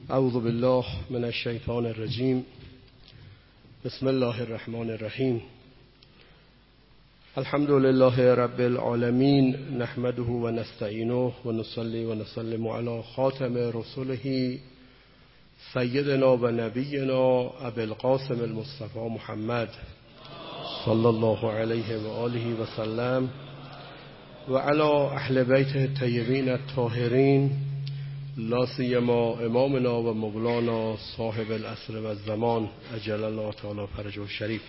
اعوذ بالله من الشیطان الرجیم. بسم الله الرحمن الرحیم. الحمد لله رب العالمین، نحمده و نستعینه و نصلی و نسلم علی خاتم رسله سیدنا و نبینا ابی القاسم المصطفى محمد صلی الله علیه و آله و سلم و علی اهل بیت الطیبین الطاهرین، لا سیما امامنا و مولانا صاحب العصر و الزمان عجل الله تعالی فرجه الشریف.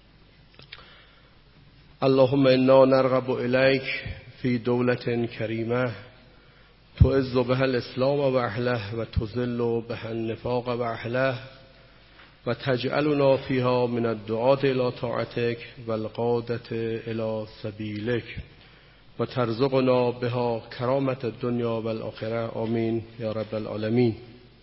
اللهم انا نرغب الیک فی دولة کریمه تعز بها الاسلام و اهله و تذل بها النفاق و اهله و تجعلنا فیها من الدعاة الی طاعتک و القادة الی سبیلک و ترزقنا بها کرامت الدنیا و الاخره. آمین یا رب العالمین.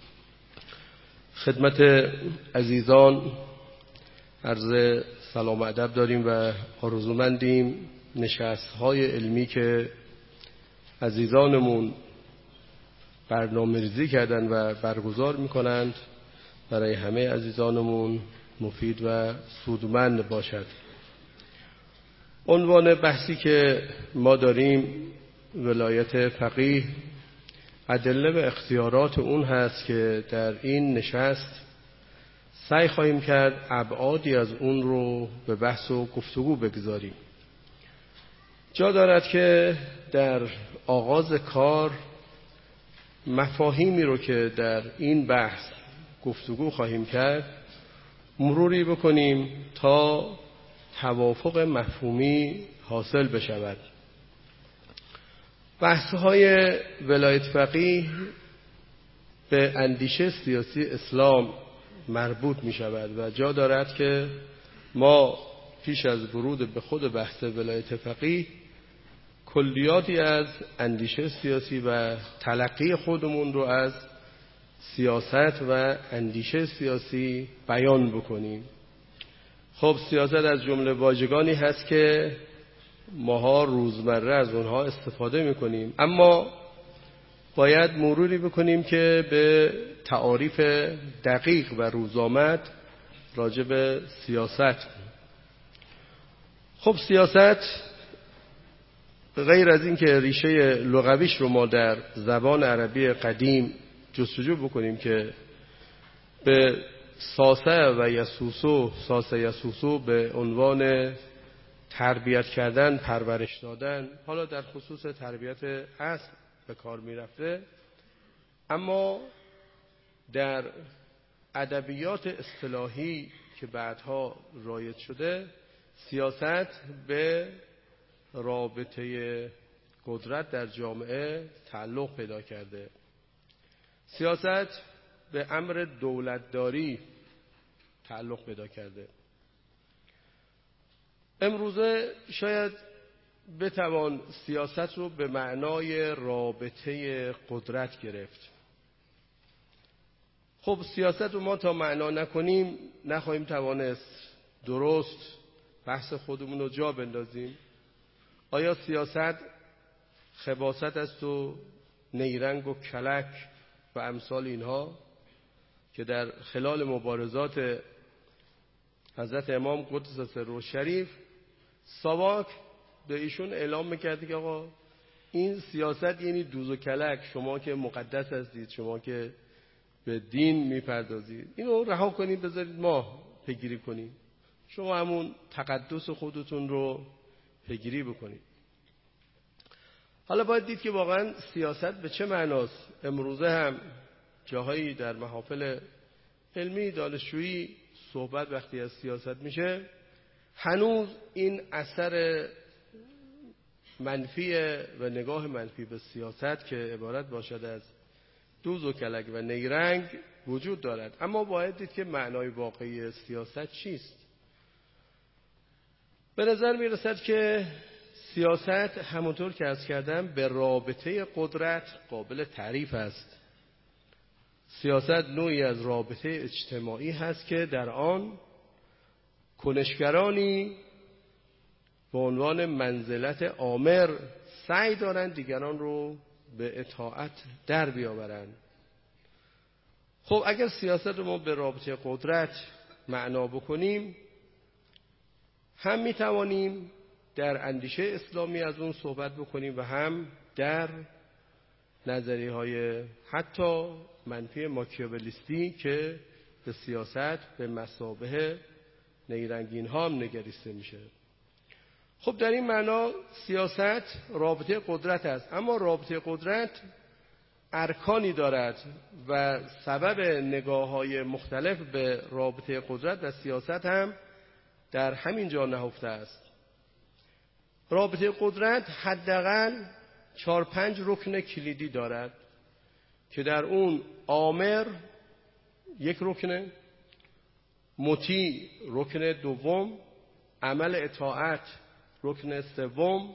خدمت عزیزان عرض سلام و ادب داریم و آرزومندیم نشست‌های علمی که عزیزانمون برنامه‌ریزی کردن و برگزار می‌کنند برای همه عزیزانمون مفید و سودمند باشد. عنوان بحثی که ما داریم ولایت فقیه، ادله و اختیارات اون هست که در این نشست سعی خواهیم کرد ابعادی از اون رو به بحث و گفتگو بگذاریم. جا دارد که در آغاز کار مفاهیمی رو که در این بحث گفتگو خواهیم کرد مروری بکنیم تا توافق مفهومی حاصل بشود. بحث‌های ولایت فقیه به اندیشه سیاسی اسلام مربوط می شود و جا دارد که ما پیش از ورود به خود بحث ولایت فقیه کلیاتی از اندیشه سیاسی و تلقی خودمون رو از سیاست و اندیشه سیاسی بیان بکنیم. خب سیاست از جمله واژگانی هست که ماها روزمره از اونها استفاده میکنیم، اما باید مروری بکنیم که به تعاریف دقیق و روزآمد راجع به سیاست. خب سیاست غیر از این که ریشه لغویش رو ما در زبان عربی قدیم جستجو بکنیم که به ساسه و یسوسو به عنوان تربیت کردن، پرورش دادن، حالا در خصوص تربیت اصل به کار می رفته، اما در ادبیات اصطلاحی که بعدها رایج شده سیاست به رابطه قدرت در جامعه تعلق پیدا کرده. سیاست به امر دولتداری تعلق پیدا کرده. امروزه شاید بتوان سیاست رو به معنای رابطه قدرت گرفت. خب سیاست رو ما تا معنا نکنیم نخواهیم توانست درست بحث خودمون رو جا بندازیم. آیا سیاست خباثت است و نیرنگ و کلک و امثال اینها که در خلال مبارزات حضرت امام قدس سره شریف ساواک به ایشون اعلام میکرد که آقا این سیاست یعنی دوز و کلک، شما که مقدس هستید، شما که به دین میپردازید، اینو رها کنید بذارید ما پیگیری کنید، شما همون تقدس خودتون رو پیگیری بکنید. حالا باید دید که واقعا سیاست به چه معناست. امروزه هم جاهایی در محافل علمی دانشجویی صحبت وقتی از سیاست میشه هنوز این اثر منفی و نگاه منفی به سیاست که عبارت باشد از دوز و کلک و نیرنگ وجود دارد. اما باید دید که معنای واقعی سیاست چیست. به نظر میرسد که سیاست همونطور که عرض کردم به رابطه قدرت قابل تعریف است. سیاست نوعی از رابطه اجتماعی هست که در آن کنشگرانی به عنوان منزلت آمر سعی دارند دیگران رو به اطاعت در بیاورند. خب اگر سیاست رو ما به رابطه قدرت معنا بکنیم، هم میتوانیم در اندیشه اسلامی از اون صحبت بکنیم و هم در نظریه‌های حتی منفی ماکیاولیستی که به سیاست به مثابه نیرنگین ها هم نگریسته میشه. خب در این معنا سیاست رابطه قدرت است، اما رابطه قدرت ارکانی دارد و سبب نگاه‌های مختلف به رابطه قدرت و سیاست هم در همین جا نهفته است. رابطه قدرت حداقل 4-5 رکن کلیدی دارد که در اون آمر یک رکنه، مطیع رکن دوم، عمل اطاعت رکن سوم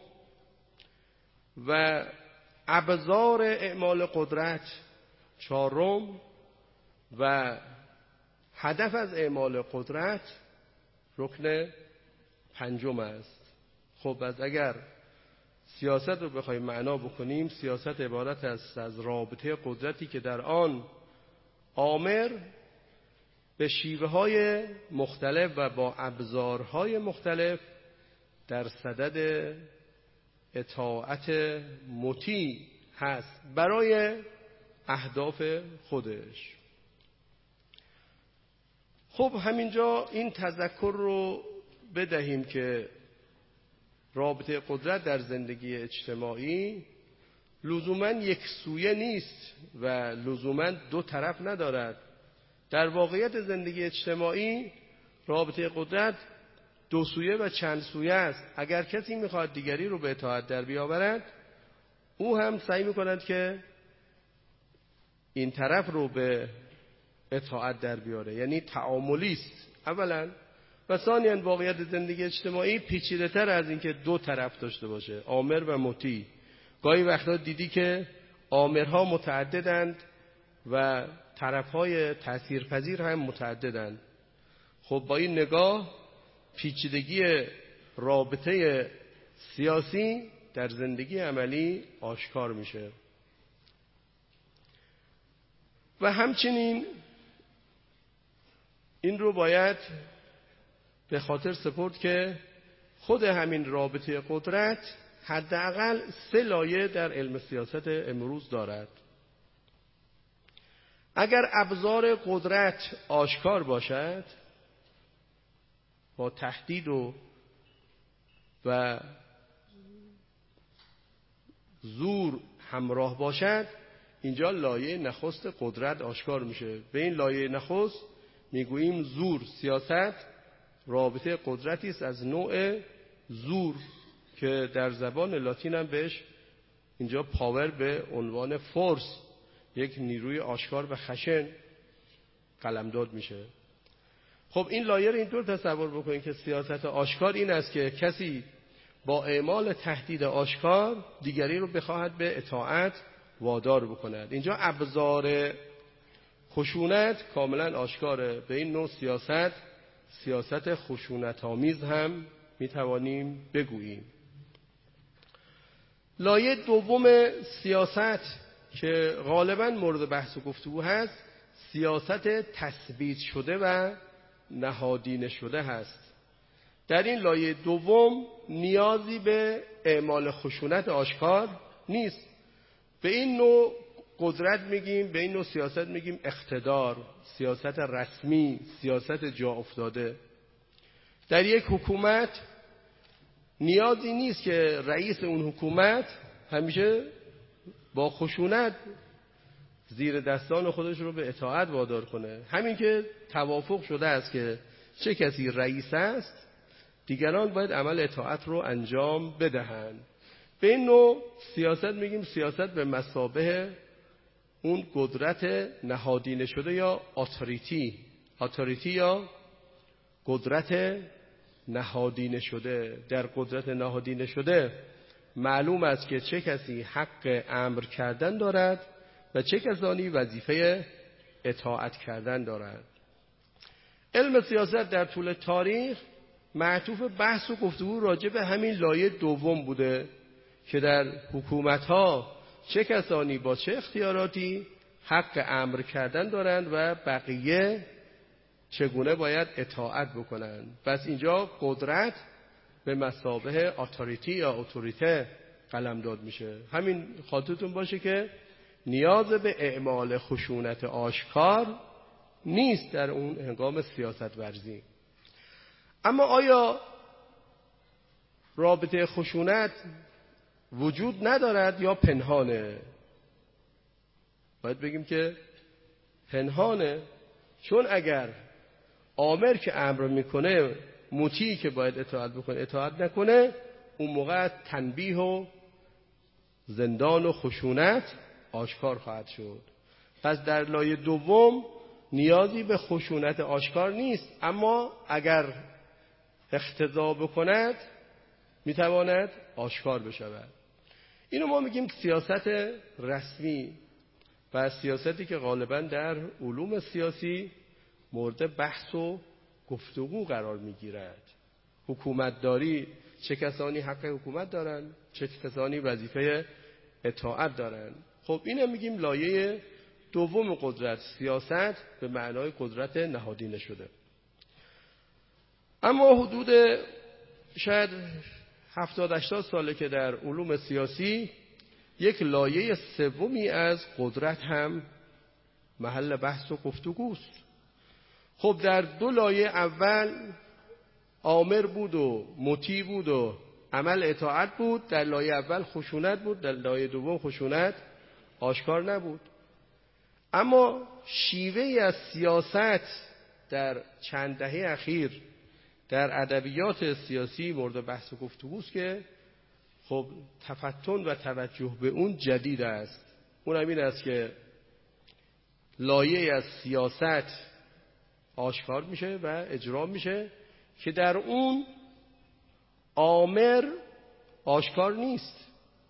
و ابزار اعمال قدرت چهارم و هدف از اعمال قدرت رکن پنجم است. خب اگر سیاست رو بخوایم معنا بکنیم، سیاست عبارت است از رابطه قدرتی که در آن آمر به شیوه‌های مختلف و با ابزارهای مختلف در صدد اطاعت مطیع هست برای اهداف خودش. خب همینجا این تذکر رو بدهیم که رابطه قدرت در زندگی اجتماعی لزوماً یک سویه نیست و لزوماً دو طرف ندارد. در واقعیت زندگی اجتماعی رابطه قدرت دو سویه و چند سویه است. اگر کسی میخواد دیگری رو به اطاعت در بیاورد، او هم سعی میکند که این طرف رو به اطاعت در بیاره، یعنی تعاملی است اولا، و ثانیاً واقعیت زندگی اجتماعی پیچیده تر از این که دو طرف داشته باشه، آمر و مطیع. گاهی وقتا دیدی که آمرها متعددند و طرفهای تأثیرپذیر هم متعددند. خب با این نگاه پیچیدگی رابطه سیاسی در زندگی عملی آشکار میشه. و همچنین این رو باید به خاطر سپرد که خود همین رابطه قدرت حداقل 3 لایه در علم سیاست امروز دارد. اگر ابزار قدرت آشکار باشد، با تهدید و زور همراه باشد، اینجا لایه نخست قدرت آشکار میشه. به این لایه نخست میگوییم زور. سیاست رابطه قدرتی است از نوع زور که در زبان لاتین هم بهش اینجا پاور به عنوان فورس، یک نیروی آشکار و خشن قلمداد میشه. خب این لایه رو اینطور تصور بکنید که سیاست آشکار این است که کسی با اعمال تهدید آشکار دیگری رو بخواهد به اطاعت وادار بکند. اینجا ابزار خشونت کاملا آشکاره. به این نوع سیاست خشونت آمیز هم میتوانیم بگوییم. لایه دوم سیاست که غالبا مورد بحث و گفتگو هست، سیاست تثبیت شده و نهادینه شده هست. در این لایه دوم نیازی به اعمال خشونت آشکار نیست. به این نوع قدرت میگیم، به این نوع سیاست میگیم اقتدار، سیاست رسمی، سیاست جا افتاده. در یک حکومت نیازی نیست که رئیس اون حکومت همیشه با خشونت زیر دستان خودش رو به اطاعت وادار کنه. همین که توافق شده است که چه کسی رئیس است، دیگران باید عمل اطاعت رو انجام بدهند. به این نوع سیاست میگیم سیاست به مثابه اون قدرت نهادینه شده یا اتوریتی یا قدرت نهادینه شده. در قدرت نهادینه شده معلوم است که چه کسی حق امر کردن دارد و چه کسانی وظیفه اطاعت کردن دارد. علم سیاست در طول تاریخ معطوف بحث و گفتگو راجع به همین لایه دوم بوده که در حکومت‌ها چه کسانی با چه اختیاراتی حق امر کردن دارند و بقیه چگونه باید اطاعت بکنند. پس اینجا قدرت به مثابه اتوریتی یا اتوریته قلمداد میشه. همین خاطرتون باشه که نیاز به اعمال خشونت آشکار نیست در اون هنگام سیاست ورزی. اما آیا رابطه خشونت وجود ندارد یا پنهانه؟ باید بگیم که پنهانه، چون اگر آمر که امر میکنه مطیعی که باید اطاعت بکنه اطاعت نکنه، اون موقع تنبیه و زندان و خشونت آشکار خواهد شد. پس در لایه دوم نیازی به خشونت آشکار نیست، اما اگر اقتضا بکند میتواند آشکار بشود. اینو ما میگیم سیاست رسمی و سیاستی که غالبا در علوم سیاسی مورد بحث و گفتگو قرار میگیرد. حکومتداری، چه کسانی حق حکومت دارند، چه کسانی وظیفه اطاعت دارند. خب اینو میگیم لایه دوم قدرت، سیاست به معنای قدرت نهادینه شده. اما حدود شاید 70-80 ساله که در علوم سیاسی یک لایه سومی از قدرت هم محل بحث و گفتگوست. خب در دو لایه اول آمر بود و مطیع بود و عمل اطاعت بود. در لایه اول خشونت بود، در لایه دوم خشونت آشکار نبود. اما شیوهی از سیاست در چند دهه اخیر در ادبیات سیاسی مورد بحث و گفتگوست که خب تفتن و توجه به اون جدید است. اون هم این است که لایه از سیاست آشکار میشه و اجرا میشه که در اون آمر آشکار نیست،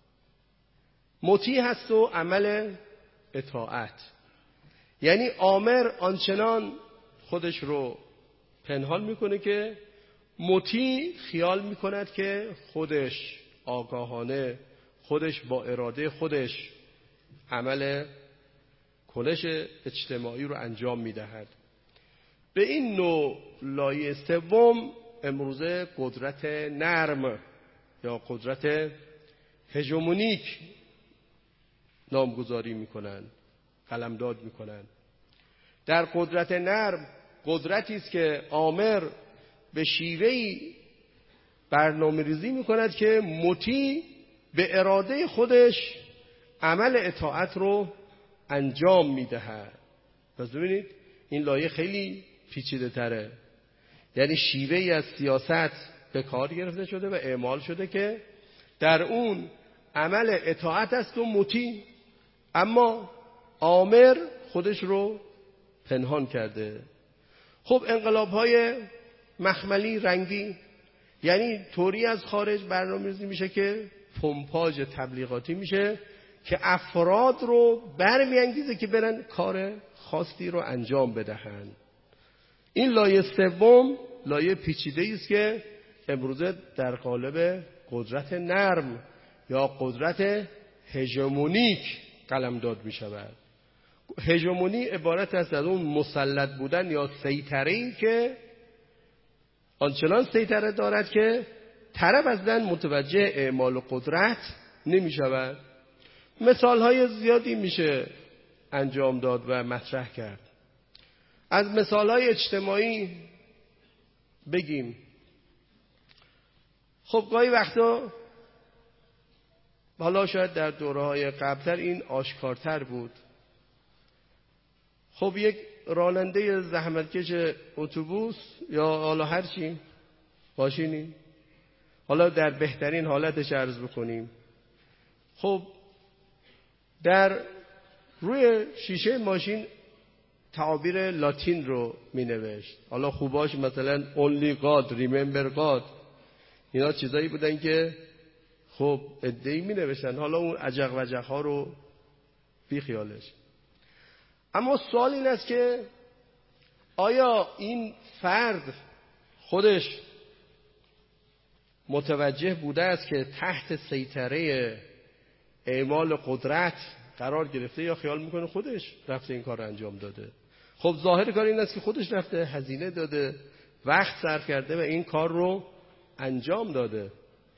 مطیع هست و عمل اطاعت. یعنی آمر آنچنان خودش رو پنهان میکنه که مطیع خیال میکند که خودش آگاهانه، خودش با اراده خودش عمل کنش اجتماعی رو انجام میدهد. به این نوع لایه سوم امروزه قدرت نرم یا قدرت هژمونیک نامگذاری میکنن، قلمداد میکنن. در قدرت نرم قدرتی است که آمر به شیوهی برنامه‌ریزی میکند که مطیع به اراده خودش عمل اطاعت رو انجام میدهد. پس ببینید این لایه خیلی پیچیده تره. یعنی شیوهی از سیاست به کار گرفته شده و اعمال شده که در اون عمل اطاعت است و مطیع، اما آمر خودش رو پنهان کرده. خب انقلاب‌های مخملی رنگی یعنی طوری از خارج برنامه‌ریزی میشه که پمپاژ تبلیغاتی میشه که افراد رو برمی‌انگیزه که برن کار خاصی رو انجام بدهند. این لایه سوم لایه پیچیده‌ای است که امروزه در قالب قدرت نرم یا قدرت هژمونیک قلمداد می‌شود. هژمونی عبارت است از اون مسلط بودن یا سیطره‌ای که آنچنان سیطره دارد که طرف اصلاً متوجه اعمال قدرت نمی‌شود. مثال‌های زیادی میشه انجام داد و مطرح کرد. از مثال‌های اجتماعی بگیم. خب گاهی وقتا، حالا شاید در دوره‌های قبل‌تر این آشکارتر بود، خب یک راننده زحمتکش اتوبوس یا حالا هر چی ماشینی، حالا در بهترین حالتش عرض بکنیم، خب در روی شیشه ماشین تعابیر لاتین رو می نوشت. حالا خوباش مثلا only God, remember God، اینا چیزایی بودن که خب ادعی می نوشتن. حالا اون عجق وجق ها رو بی خیالش. اما سوال این است که آیا این فرد خودش متوجه بوده است که تحت سیطره اعمال قدرت قرار گرفته یا خیال میکنه خودش رفته این کار رو انجام داده. خب ظاهر کار این است که خودش رفته هزینه داده، وقت صرف کرده و این کار رو انجام داده.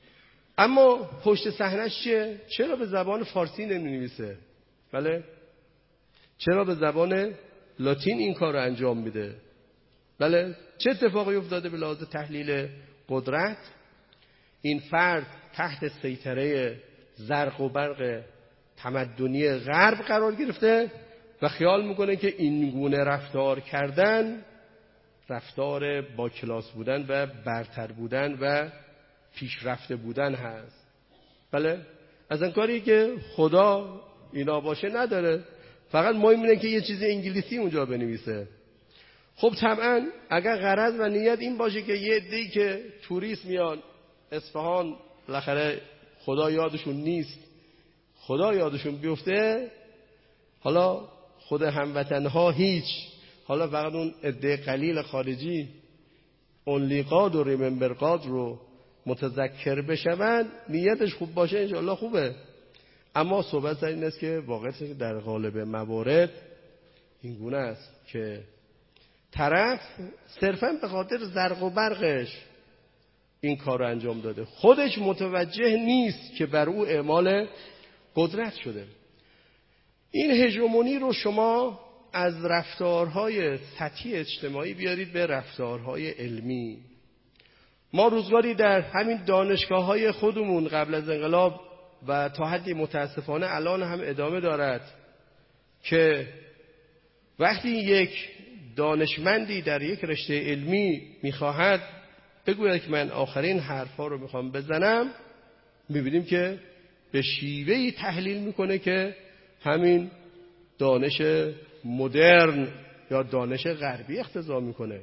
اما پشت صحنه‌اش چیه؟ چرا به زبان فارسی نمی‌نویسه؟ بله؟ چرا به زبان لاتین این کار رو انجام میده؟ بله؟ چه اتفاقی افتاده به لحاظ تحلیل قدرت؟ این فرد تحت سیطره زرق و برق تمدنی غرب قرار گرفته و خیال میکنه که این گونه رفتار کردن رفتار با کلاس بودن و برتر بودن و پیشرفته بودن هست. بله؟ از این کاری که خدا اینا باشه نداره، فقط مهم اینه که یه چیز انگلیسی اونجا بنویسه. خب طبعا اگر غرض و نیت این باشه که یه عده‌ای که توریست میان اصفهان بالاخره خدا یادشون نیست، خدا یادشون بیفته، حالا خود هموطنها هیچ، حالا فقط اون عده قلیل خارجی only God و remember God رو متذکر بشوند، نیتش خوب باشه انشاءالله خوبه. اما صحبت سر این است که واقعیتش در غالب موارد این گونه است که طرف صرفاً به خاطر زرق و برقش این کار رو انجام داده، خودش متوجه نیست که بر او اعمال قدرت شده. این هژمونی رو شما از رفتارهای سطحی اجتماعی بیارید به رفتارهای علمی. ما روزگاری در همین دانشگاه‌های خودمون قبل از انقلاب و تا حدی متاسفانه الان هم ادامه دارد که وقتی یک دانشمندی در یک رشته علمی میخواهد بگوید که من آخرین حرفا رو میخوام بزنم، میبینیم که به شیوهی تحلیل میکنه که همین دانش مدرن یا دانش غربی اقتضا میکنه.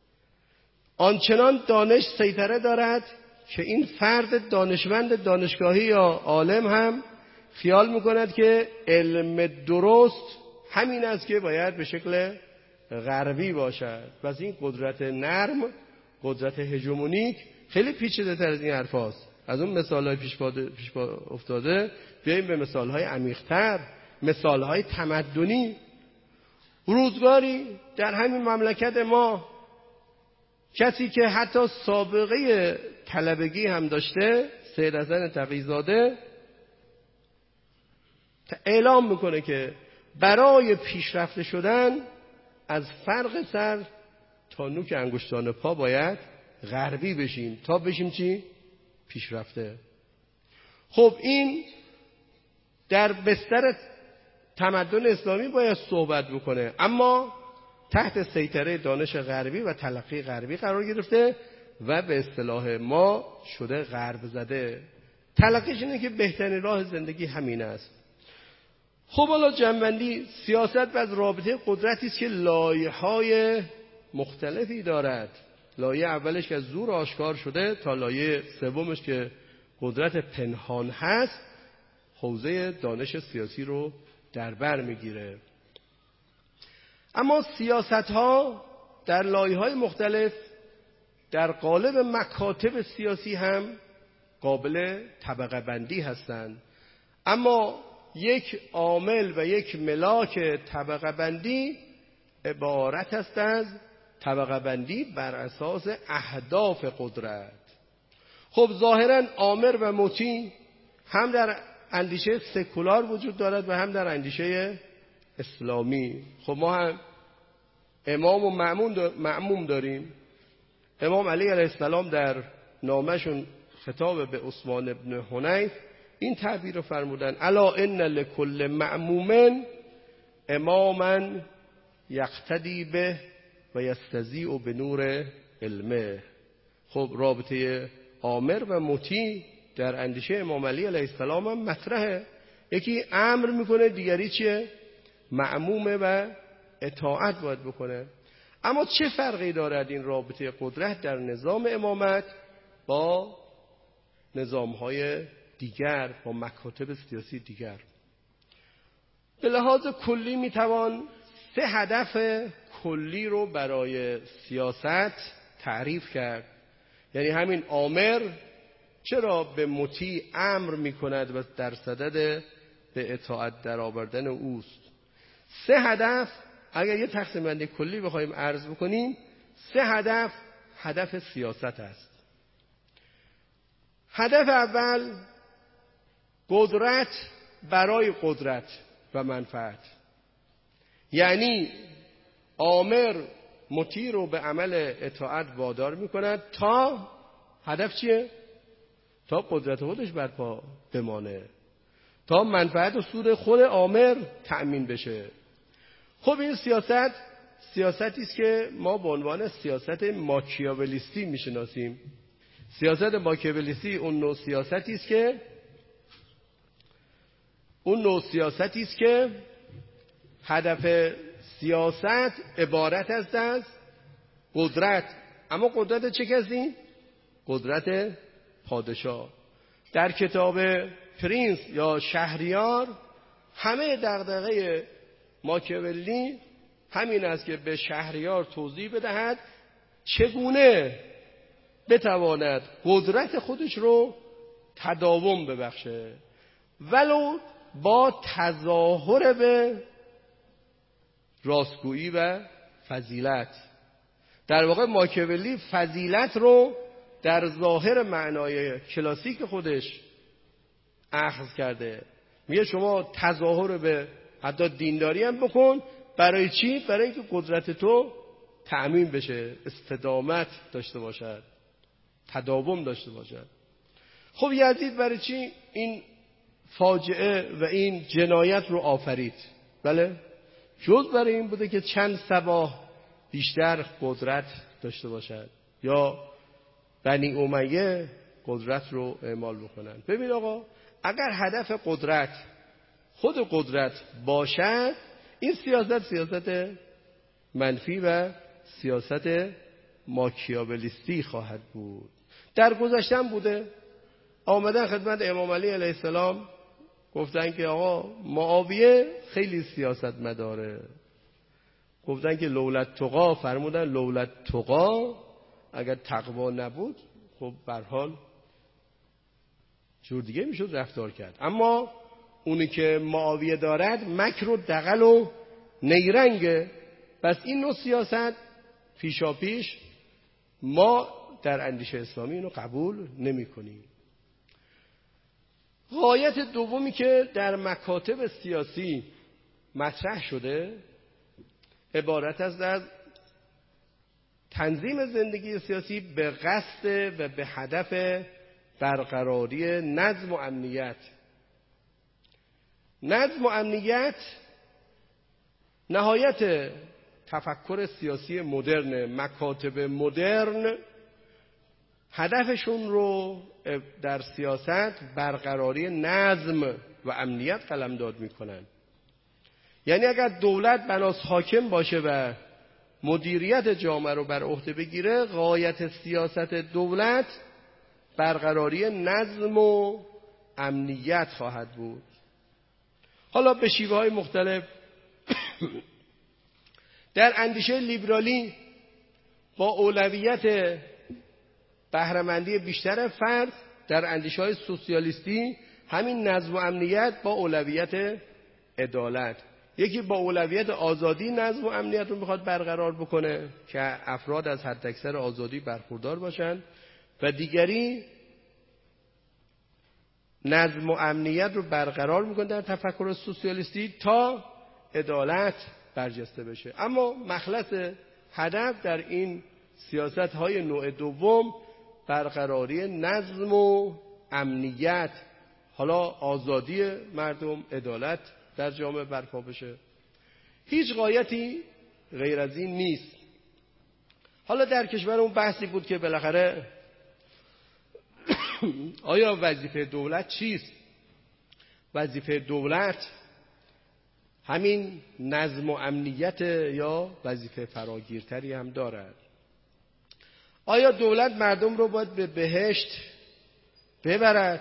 آنچنان دانش سیطره دارد که این فرد دانشمند دانشگاهی یا عالم هم خیال میکند که علم درست همین است که باید به شکل غربی باشد. پس این قدرت نرم، قدرت هژمونیک خیلی پیچیده تر از این حرف هاست. از اون مثال های پیش افتاده بیاییم به مثال های عمیق‌تر، مثال های تمدنی. روزگاری در همین مملکت ما کسی که حتی سابقه طلبگی هم داشته، سید حسن تقی‌زاده، اعلام میکنه که برای پیشرفته شدن از فرق سر تا نوک انگشتان پا باید غربی بشیم تا بشیم چی؟ پیشرفته. خب این در بستر تمدن اسلامی باید صحبت بکنه، اما تحت سیطره دانش غربی و تلقی غربی قرار گرفته و به اصطلاح ما شده غرب زده. تلقیش اینه که بهترین راه زندگی همین است. خب حالا جنبندی، سیاست از رابطه قدرتی است که لایه‌های مختلفی دارد. لایه اولش که زور آشکار شده تا لایه سومش که قدرت پنهان هست، حوزه دانش سیاسی رو در بر میگیره. اما سیاست‌ها در لایه‌های مختلف در قالب مکاتب سیاسی هم قابل طبقه بندی هستند. اما یک عامل و یک ملاک طبقه بندی عبارت است از طبقه بندی بر اساس اهداف قدرت. خب ظاهراً آمر و مطیع هم در اندیشه سکولار وجود دارد و هم در اندیشه اسلامی. خب ما هم امام و مأموم داریم. امام علی علیه السلام در نامه‌شون خطاب به عثمان ابن حنیف این تعبیر رو فرمودن: الا ان لکل مأموم اماما یقتدی به و یستضیء بنور علمه. خب رابطه آمر و مطیع در اندیشه امام علی علیه السلام هم مطرحه. یکی امر میکنه، دیگری چیه؟ مأمومه و اطاعت باید بکنه. اما چه فرقی دارد این رابطه قدرت در نظام امامت با نظام‌های دیگر، با مکاتب سیاسی دیگر؟ به لحاظ کلی میتوان 3 هدف کلی رو برای سیاست تعریف کرد. یعنی همین آمر چرا به مطیع امر میکند و در صدد به اطاعت در آوردن اوست. 3 هدف اگر یه تقسیم بندی کلی بخوایم عرض بکنیم، 3 هدف سیاست است. هدف اول قدرت برای قدرت و منفعت، یعنی آمر مطیع رو به عمل اطاعت وادار میکند تا هدف چیه؟ تا قدرت خودش برپا بمانه، تا منفعت و سود خود آمر تأمین بشه. خب این سیاستی است که ما به عنوان سیاست ماکیاولیستی میشناسیم. سیاست ماکیاولیستی اون نوع سیاستی است که هدف سیاست عبارت است از قدرت. اما قدرت چه کسی؟ قدرت پادشاه. در کتاب پرینس یا شهریار همه دغدغه ماکیاولی همین است که به شهریار توضیح بدهد چگونه بتواند قدرت خودش رو تداوم ببخشه، ولو با تظاهر به راستگویی و فضیلت. در واقع ماکیاولی فضیلت رو در ظاهر معنای کلاسیک خودش اخذ کرده. میگه شما تظاهر به حتی دینداری هم بکن. برای چی؟ برای اینکه قدرت تو تأمین بشه، استدامت داشته باشد، تداوم داشته باشد. خب یزید برای چی این فاجعه و این جنایت رو آفرید؟ بله، جز برای این بوده که چند صباح بیشتر قدرت داشته باشد یا بنی امیه قدرت رو اعمال بکنن. ببین آقا، اگر هدف قدرت خود قدرت باشد، این سیاست منفی و سیاست ماکیاولیستی خواهد بود. در گذشته بوده، آمدن خدمت امام علی علیه السلام گفتن که آقا معاویه خیلی سیاست مداره. گفتن که لولت تقا، فرمودن لولت تقا، اگر تقوا نبود خب به هر حال جور دیگه میشد رفتار کرد. اما اونی که معاویه دارد مکر و دغل و نیرنگه. پس این نوع سیاست پیشاپیش ما در اندیشه اسلامی اینو قبول نمی کنیم. غایت دومی که در مکاتب سیاسی مطرح شده عبارت است از تنظیم زندگی سیاسی به قصد و به هدف برقراری نظم و امنیت. نظم و امنیت نهایت تفکر سیاسی مدرن. مکاتب مدرن هدفشون رو در سیاست برقراری نظم و امنیت قلمداد میکنن. یعنی اگر دولت بناس حاکم باشه و مدیریت جامعه رو بر عهده بگیره، غایت سیاست دولت برقراری نظم و امنیت خواهد بود. حالا به شیوه‌های مختلف. در اندیشه لیبرالی با اولویت بهره‌مندی بیشتر فرد، در اندیشه‌های سوسیالیستی همین نظم و امنیت با اولویت عدالت. یکی با اولویت آزادی نظم و امنیت رو میخواد برقرار بکنه که افراد از حداکثر آزادی برخوردار باشند، و دیگری نظم و امنیت رو برقرار میکنه در تفکر سوسیالیستی تا عدالت برجسته بشه. اما مخلص هدف در این سیاست‌های نوع دوم برقراری نظم و امنیت، حالا آزادی مردم، عدالت در جامعه برپا بشه. هیچ غایتی غیر از این نیست. حالا در کشورمون بحثی بود که بالاخره آیا وظیفه دولت چیست؟ وظیفه دولت همین نظم و امنیت یا وظیفه فراگیرتری هم دارد؟ آیا دولت مردم رو باید به بهشت ببرد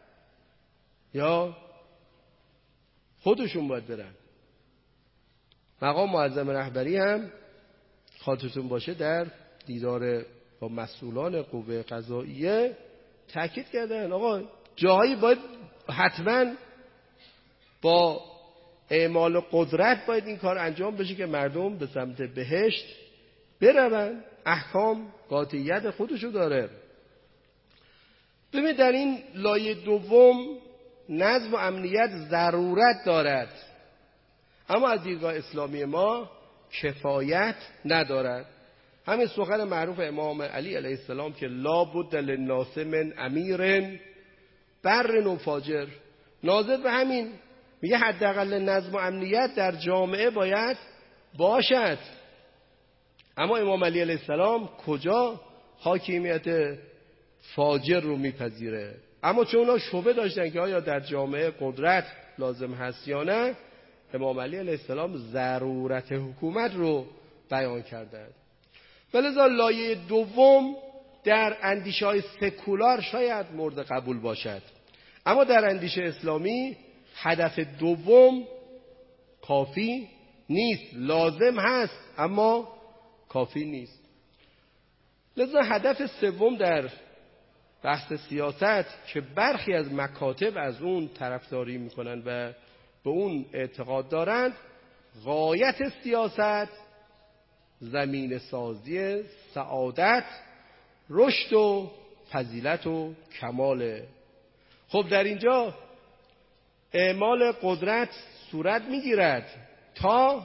یا خودشون باید برن؟ مقام معظم رهبری هم خاطرتون باشه در دیدار با مسئولان قوه قضاییه تاکید کردن آقا جاهایی باید حتما با اعمال قدرت باید این کار انجام بشه که مردم به سمت بهشت بروند. احکام قاطعیت خودشو داره. ببین در این لایه دوم نظم و امنیت ضرورت دارد، اما از دیدگاه اسلامی ما کفایت ندارد. همین سخن معروف امام علی علیه السلام که لا بد للناس من امیر بر و فاجر، ناظر به همین میگه حداقل نظم و امنیت در جامعه باید باشد. اما امام علی علیه السلام کجا حاکمیت فاجر رو میپذیره؟ اما چون اونا شبهه داشتن که آیا در جامعه قدرت لازم هست یا نه، امام علی علیه السلام ضرورت حکومت رو بیان کردند. ولذا لایه دوم در اندیشه های سکولار شاید مورد قبول باشد، اما در اندیشه اسلامی هدف دوم کافی نیست. لازم هست اما کافی نیست. لذا هدف سوم در بحث سیاست که برخی از مکاتب از اون طرفداری میکنن و به اون اعتقاد دارند، غایت سیاست زمین سازی سعادت، رشد و فضیلت و کماله. خب در اینجا اعمال قدرت صورت میگیرد تا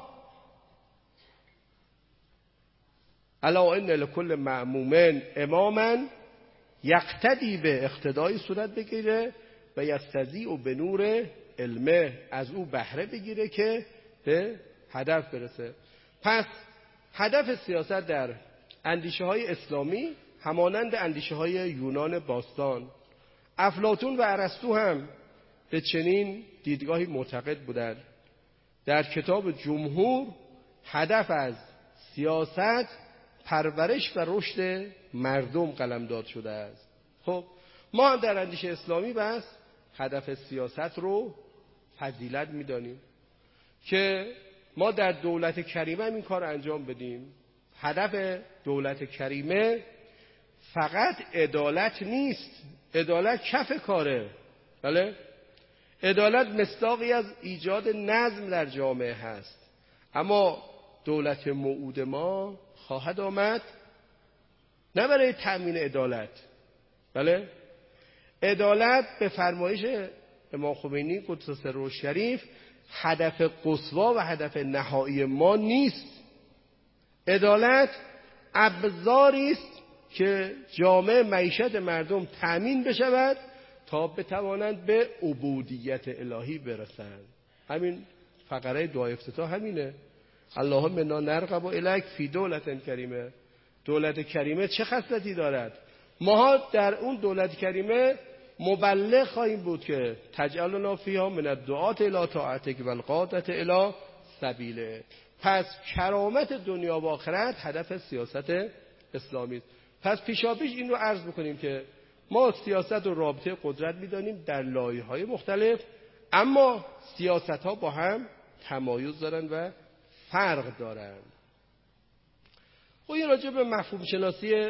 الا ان لکل معموم اماما یقتدی به اقتدای صورت بگیره و یستضیء به نور علمه، از او بهره بگیره که به هدف برسه. پس هدف سیاست در اندیشه های اسلامی همانند اندیشه های یونان باستان، افلاطون و ارسطو هم به چنین دیدگاهی معتقد بودند. در کتاب جمهور هدف از سیاست پرورش و رشد مردم قلمداد شده است. خب ما هم در اندیشه اسلامی بس هدف سیاست رو فضیلت می‌دانیم که ما در دولت کریمه این کار انجام بدیم. هدف دولت کریمه فقط عدالت نیست، عدالت کف کاره، بله؟ عدالت مصداقی از ایجاد نظم در جامعه هست، اما دولت موعود ما خواهد آمد نه برای تأمین عدالت، بله؟ عدالت به فرمایش امام خمینی قدس سره الشریف هدف قصوا و هدف نهایی ما نیست. عدالت ابزاری است که جامعه معیشت مردم تأمین بشود تا بتوانند به عبودیت الهی برسند. همین فقره دعای افتتاح همینه. اللهم انا نرغب الیک فی دولت کریمه. دولت کریمه چه خصلتی دارد؟ ما در اون دولت کریمه مبلغ خواهیم بود که تجعلنا فیها من الدعاة الی طاعتک و القادة الی سبیله. پس کرامت دنیا و آخرت هدف سیاست اسلامی است. پس پیشاپیش این رو عرض میکنیم که ما سیاست و رابطه قدرت میدانیم در لایه‌های مختلف، اما سیاست‌ها با هم تمایز دارند و فرق دارند. خب این راجع به مفهوم شناسی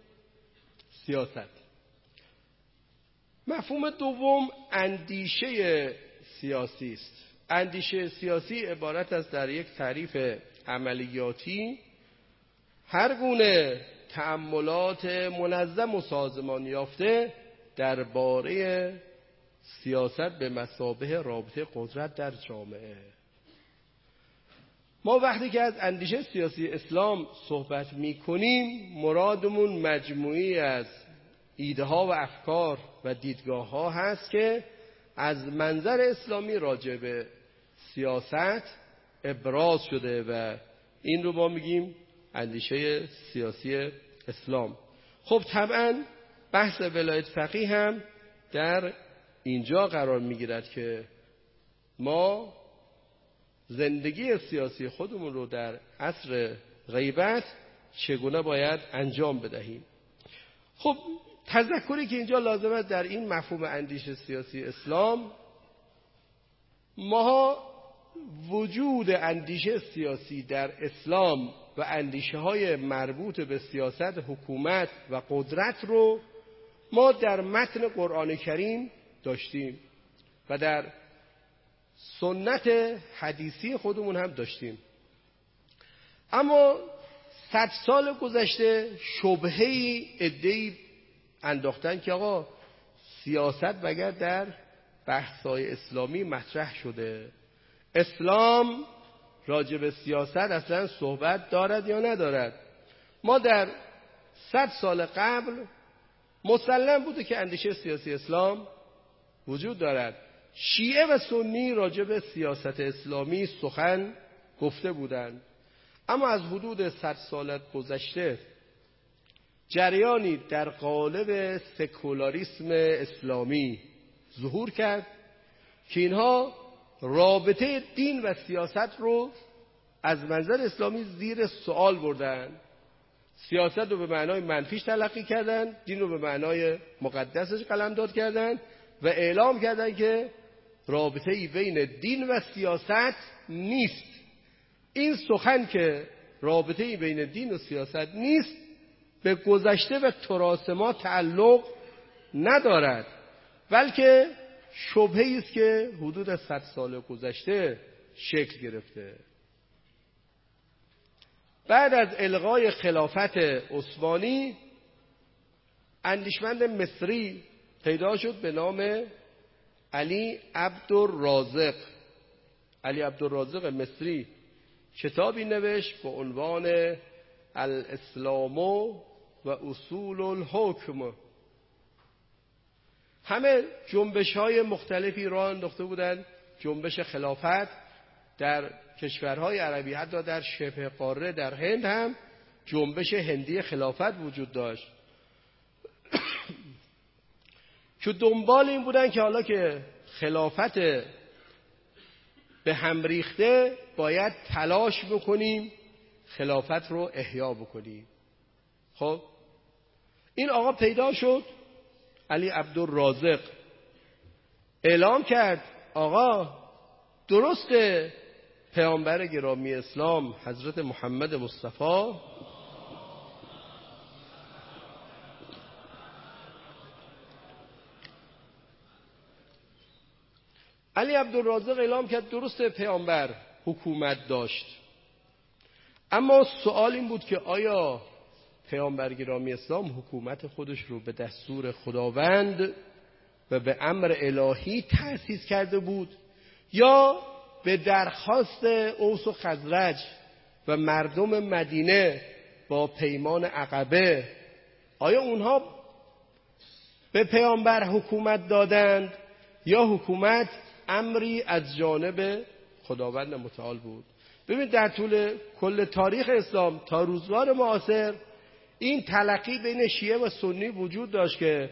سیاست. مفهوم دوم اندیشه سیاسی است. اندیشه سیاسی عبارت است در یک تعریف عملیاتی هر گونه تأملات منظم و سازمان یافته درباره سیاست به مثابه رابطه قدرت در جامعه. ما وقتی که از اندیشه سیاسی اسلام صحبت می-کنیم مرادمون مجموعی از ایده ها و افکار و دیدگاه ها هست که از منظر اسلامی راجع به سیاست ابراز شده و این رو ما میگیم اندیشه سیاسی اسلام. خب طبعا بحث ولایت فقیه هم در اینجا قرار میگیرد که ما زندگی سیاسی خودمون رو در عصر غیبت چگونه باید انجام بدهیم. خب تذکری که اینجا لازم است در این مفهوم اندیشه سیاسی اسلام، ما وجود اندیشه سیاسی در اسلام و اندیشه های مربوط به سیاست حکومت و قدرت رو ما در متن قرآن کریم داشتیم و در سنت حدیثی خودمون هم داشتیم. اما 100 سال گذشته شبهه‌ای عده‌ای انداختن که آقا سیاست مگر در بحث‌های اسلامی مطرح شده؟ اسلام راجع به سیاست اصلا صحبت دارد یا ندارد؟ ما در 100 سال قبل مسلم بوده که اندیشه سیاسی اسلام وجود دارد. شیعه و سنی راجع به سیاست اسلامی سخن گفته بودند. اما از حدود 100 سال گذشته جریانی در قالب سکولاریسم اسلامی ظهور کرد که اینها رابطه دین و سیاست رو از منظر اسلامی زیر سوال بردن. سیاست رو به معنای منفیش تلقی کردن، دین رو به معنای مقدسش قلمداد کردن و اعلام کردن که رابطه‌ای بین دین و سیاست نیست. این سخن که رابطه‌ای بین دین و سیاست نیست به گذشته و تراث ما تعلق ندارد، بلکه شبهه‌ای است که حدود 100 سال گذشته شکل گرفته. بعد از الغای خلافت عثمانی اندیشمند مصری پیدا شد به نام علی عبدالرازق. علی عبدالرازق مصری کتابی نوشت با عنوان الاسلام و اصول الحکم. همه جنبش‌های مختلفی راه انداخته بودند. جنبش خلافت در کشورهای عربی، حتی در شبه قاره در هند هم جنبش هندی خلافت وجود داشت که دنبال این بودن که حالا که خلافت به هم ریخته باید تلاش بکنیم خلافت رو احیا بکنیم. خب این آقا پیدا شد، علی عبدالرازق اعلام کرد آقا درسته پیامبر گرامی اسلام حضرت محمد مصطفی علی عبدالرازق اعلام کرد درسته پیامبر حکومت داشت، اما سوال این بود که آیا پیامبر گرامی اسلام حکومت خودش رو به دستور خداوند و به امر الهی تأسیس کرده بود یا به درخواست اوس و خزرج و مردم مدینه با پیمان عقبه؟ آیا اونها به پیامبر حکومت دادند یا حکومت امری از جانب خداوند متعال بود؟ ببین در طول کل تاریخ اسلام تا روزگار معاصر این تلقی بین شیعه و سنی وجود داشت که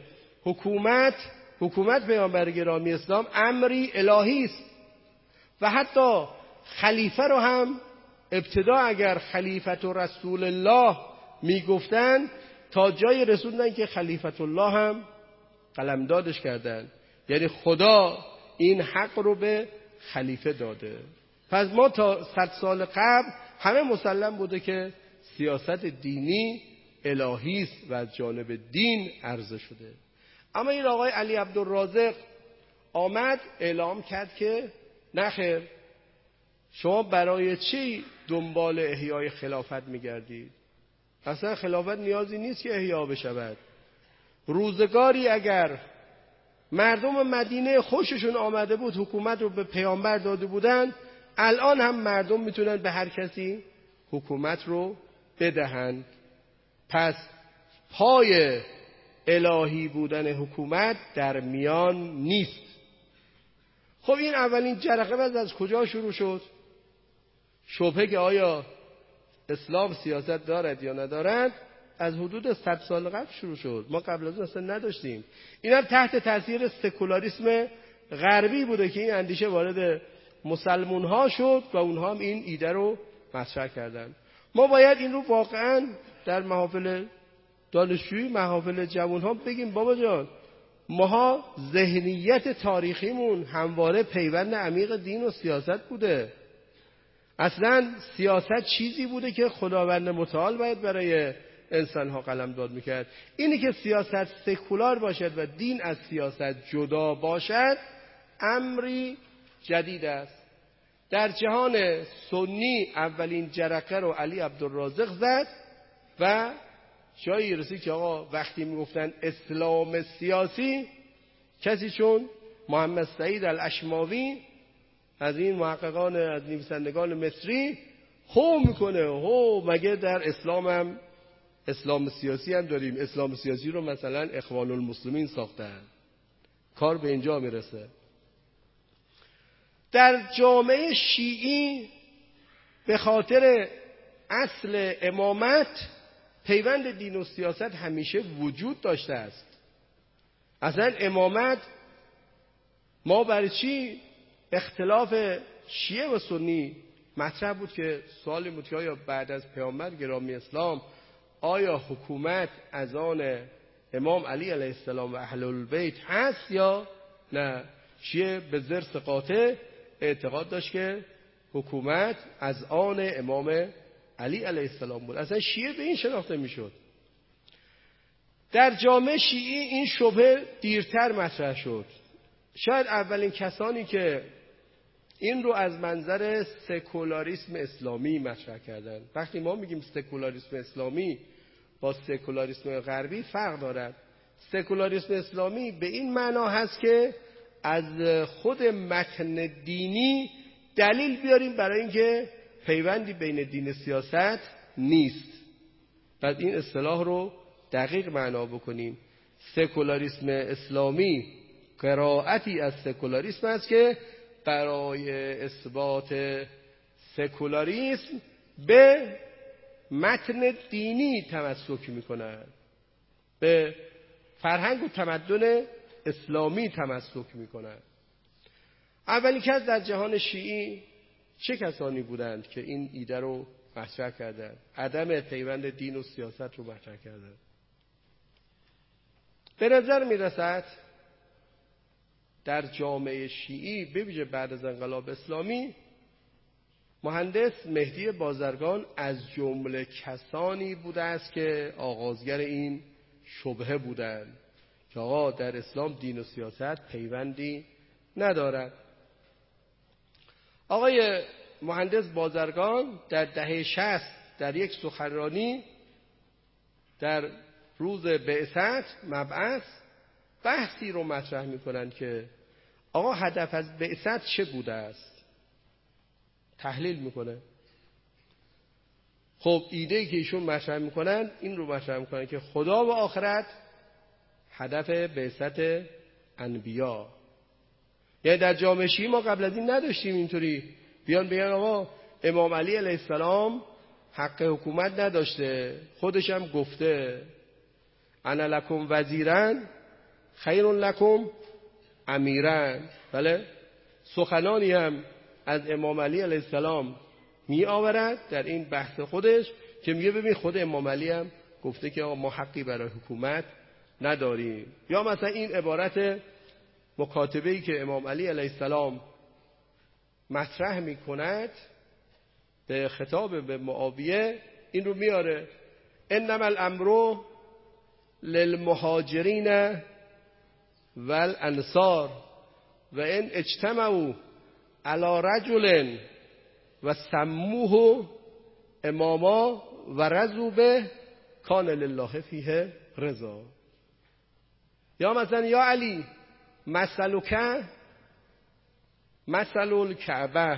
حکومت پیامبر گرامی اسلام امری الهی است و حتی خلیفه رو هم ابتدا اگر خلیفت و رسول الله میگفتن تا جای رسوندن که خلیفت الله هم قلمدادش کردن، یعنی خدا این حق رو به خلیفه داده. پس ما تا 100 سال قبل همه مسلم بوده که سیاست دینی الهی است و از جانب دین عرضه شده. اما این آقای علی عبدالرازق آمد اعلام کرد که نخیر، شما برای چی دنبال احیای خلافت میگردید؟ اصلا خلافت نیازی نیست که احیا بشود. روزگاری اگر مردم مدینه خوششون آمده بود حکومت رو به پیامبر داده بودن، الان هم مردم میتونن به هر کسی حکومت رو بدهند. پس پای الهی بودن حکومت در میان نیست. خب این اولین جرقه از کجا شروع شد؟ شبهه که آیا اسلام سیاست دارد یا ندارد از حدود 100 سال قبل شروع شد. ما قبل از اون اصلا نداشتیم. این هم تحت تاثیر سکولاریسم غربی بوده که این اندیشه وارد مسلمون ها شد و اونها هم این ایده رو مطرح کردن. ما باید این رو واقعا در محافل دانشجویی، محافل جوان ها بگیم بابا جان، ماها ذهنیت تاریخیمون همواره پیوند عمیق دین و سیاست بوده. اصلا سیاست چیزی بوده که خداوند متعال باید برای انسان ها قلمداد میکرد. اینی که سیاست سکولار باشد و دین از سیاست جدا باشد امری جدید است. در جهان سنی اولین جرقه رو علی عبدالرازق زد و جایی رسید که آقا وقتی میگفتن اسلام سیاسی، کسی چون محمد سعید الاشماوی از این محققان، از نویسندگان مصری هو میکنه، هو مگه در اسلام هم اسلام سیاسی هم داریم؟ اسلام سیاسی رو مثلا اخوان المسلمین ساختن. کار به اینجا میرسه. در جامعه شیعی به خاطر اصل امامت پیوند دین و سیاست همیشه وجود داشته است. اصلا امامت، ما برای چی اختلاف شیعه و سنی مطرح بود که سوالی بود که آیا بعد از پیامبر گرامی اسلام آیا حکومت از آن امام علی علیه السلام و اهل البیت هست یا نه؟ شیعه به ضرس قاطع اعتقاد داشت که حکومت از آن امام علی علیه السلام بود. اصلا شیعه به این شناخته میشد. در جامعه شیعی این شبهه دیرتر مطرح شد. شاید اولین کسانی که این رو از منظر سکولاریسم اسلامی مطرح کردن. وقتی ما میگیم سکولاریسم اسلامی با سکولاریسم غربی فرق دارد. سکولاریسم اسلامی به این معنا هست که از خود متن دینی دلیل بیاریم برای اینکه پیوندی بین دین و سیاست نیست. بعد این اصطلاح رو دقیق معنا بکنیم. سکولاریسم اسلامی قرائتی از سکولاریسم است که برای اثبات سکولاریسم به متن دینی تمسک میکنند، به فرهنگ و تمدن اسلامی تمسک میکنند. اولین کس در جهان شیعی چه کسانی بودند که این ایده رو مطرح کردند؟ عدم پیوند دین و سیاست رو مطرح کردند. به نظر میرسد در جامعه شیعی به ویژه بعد از انقلاب اسلامی مهندس مهدی بازرگان از جمله کسانی بوده است که آغازگر این شبهه بودند که آقا در اسلام دین و سیاست پیوندی ندارد. آقای مهندس بازرگان در دهه 60 در یک سخنرانی در روز بعثت مبعث بحثی رو مطرح می‌کنند که آقا هدف از بعثت چه بوده است؟ تحلیل میکنه. خب ایده‌ای که ایشون مطرح میکنن این رو مطرح میکنن که خدا و آخرت هدف بعثت انبیا. یعنی در جامعه شیعی ما قبل از این نداشتیم اینطوری بیان بگن آقا امام علی علیه السلام حق حکومت نداشته، خودش هم گفته انا لکم وزیرن خیر لکم امیرن. بله، سخنانی هم از امام علی علیه السلام می آورد در این بحث خودش که میگه ببین خود امام علی هم گفته که ما حقی برای حکومت نداریم. یا مثلا این عبارت مکاتبه‌ای که امام علی علیه السلام مطرح می کند به خطاب به معاویه این رو میاره انما الامر للمهاجرین والانصار و ان اجتمعوا علی رجل و سموه اماما و رضوا به کان لله فیه رضا. یا مثلا یا علی مثلک مثل الکعبه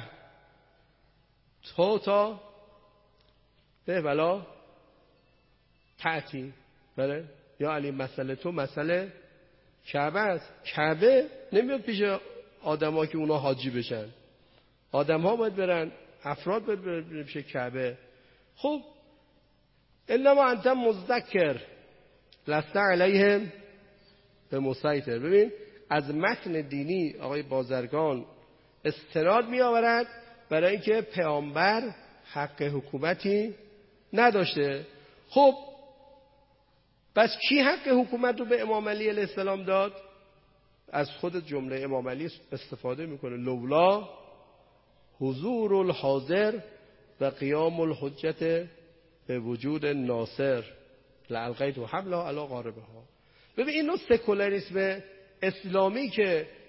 تا به ولا تأتی. بله، یا علی مسئله تو مسئله کعبه است. کعبه نمیاد پیش آدم‌ها که اونا حاجی بشن. آدم‌ها باید برن، افراد باید برن پیش کعبه. خب انما انت مذکر لست علیهم به مسیطر. ببین از متن دینی آقای بازرگان استناد می آورد برای اینکه پیامبر حق حکومتی نداشته. خب پس کی حق حکومت رو به امام علی علیه السلام داد؟ از خود جمله امام علی استفاده میکنه لولا حضور الحاضر و قیام الحجت به وجود ناصر لالقیت حملها علی غاربها. ببین این نوع سکولاریسم اسلامی که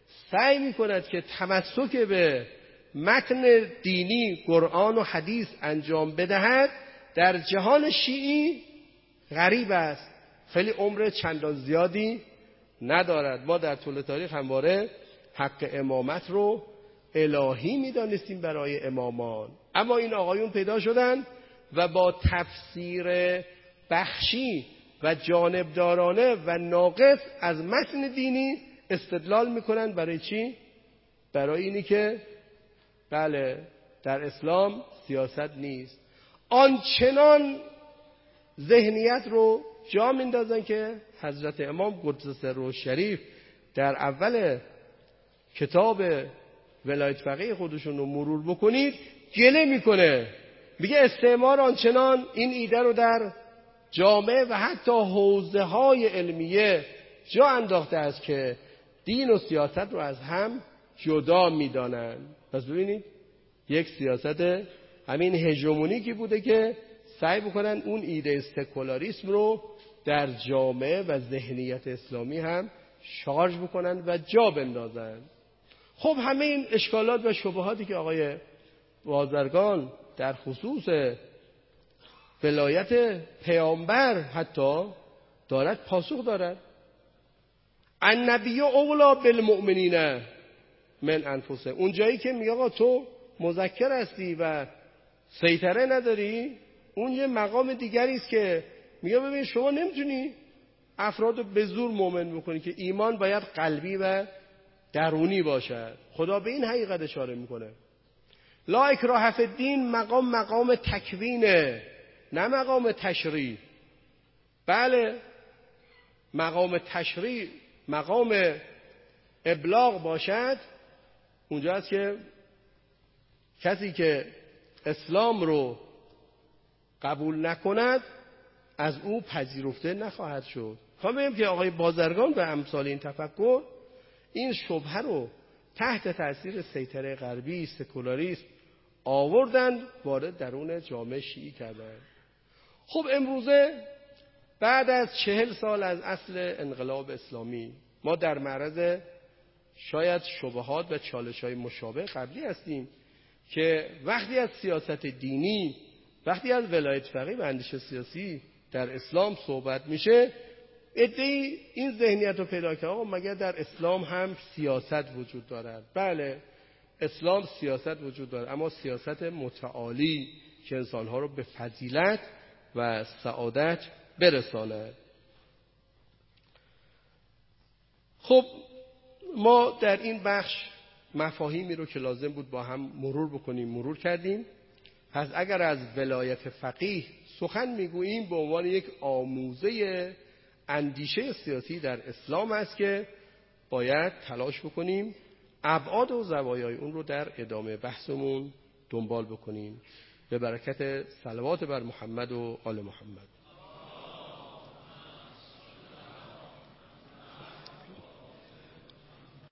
سعی میکند که تمسک به متن دینی قرآن و حدیث انجام بدهد، در جهان شیعی غریب است، خیلی عمر چندان زیادی ندارد. ما در طول تاریخ همواره حق امامت رو الهی میدانستیم برای امامان، اما این آقایون پیدا شدن و با تفسیر بخشی و جانبدارانه و ناقص از متن دینی استدلال میکنن. برای چی؟ برای اینی که بله در اسلام سیاست نیست. آنچنان ذهنیت رو جا میندازن که حضرت امام قدس سره شریف در اول کتاب ولایت فقیه خودشون رو مرور بکنید گله میکنه، میگه استعمار آنچنان این ایده رو در جامعه و حتی حوزه های علمیه جا انداخته است که دین و سیاست رو از هم جدا میدانن. پس ببینید یک سیاست همین هژمونیکی بوده که سعی بکنن اون ایده سکولاریسم رو در جامعه و ذهنیت اسلامی هم شارژ بکنن و جا بندازن. خب همه این اشکالات و شبهاتی که آقای بازرگان در خصوص ولایت پیامبر حتی دارد پاسخ دارد. النبی اولی بالمؤمنین من انفسهم. اون جایی که میگه آقا تو مذکر هستی و سیطره نداری، اون یه مقام دیگری است که میگه ببین شما نمیتونی افراد رو به زور مؤمن بکنی که ایمان باید قلبی و درونی باشد. خدا به این حقیقت اشاره میکنه. لا اکراه فی الدین مقام تکوینه، نه مقام تشریع. بله مقام تشریع مقام ابلاغ باشد، اونجاست که کسی که اسلام رو قبول نکند از او پذیرفته نخواهد شد. خواهم بگم که آقای بازرگان و امثال این تفکر این شبهه رو تحت تأثیر سیطره غربی سکولاریسم آوردن وارد درون جامعه شیعی کردن. خب امروزه بعد از 40 سال از اصل انقلاب اسلامی ما در معرض شاید شبهات و چالش‌های مشابه قبلی هستیم که وقتی از سیاست دینی، وقتی از ولایت فقیه و اندیشه سیاسی در اسلام صحبت میشه، عده‌ای این ذهنیت رو پیدا کرده آقا مگر در اسلام هم سیاست وجود دارد؟ بله اسلام سیاست وجود دارد، اما سیاست متعالی که انسانها رو به فضیلت و سعادت برساند. خب ما در این بخش مفاهیمی رو که لازم بود با هم مرور بکنیم مرور کردیم. پس اگر از ولایت فقیه سخن میگوییم به عنوان یک آموزه اندیشه سیاسی در اسلام است که باید تلاش بکنیم ابعاد و زوایای اون رو در ادامه بحثمون دنبال بکنیم. به برکت صلوات بر محمد و آل محمد.